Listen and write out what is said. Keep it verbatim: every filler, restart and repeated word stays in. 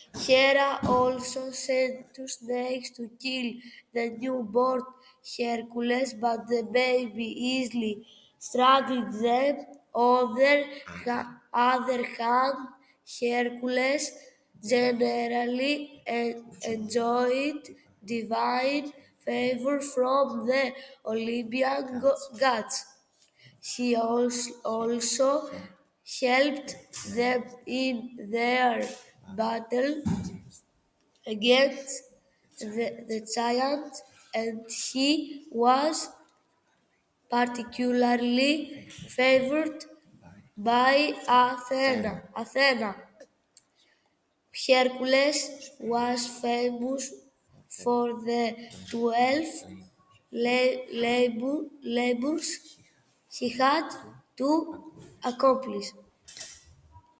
Hera also sent two snakes to kill the newborn Hercules, but the baby easily strangled them. On the ha- other hand, Hercules generally en- enjoyed divine favor from the Olympian go- gods. He als- also helped them in their battle against the, the giant, and he was particularly favored by Athena. Athena. Hercules was famous for the twelve la- labor- labors he had to accomplish.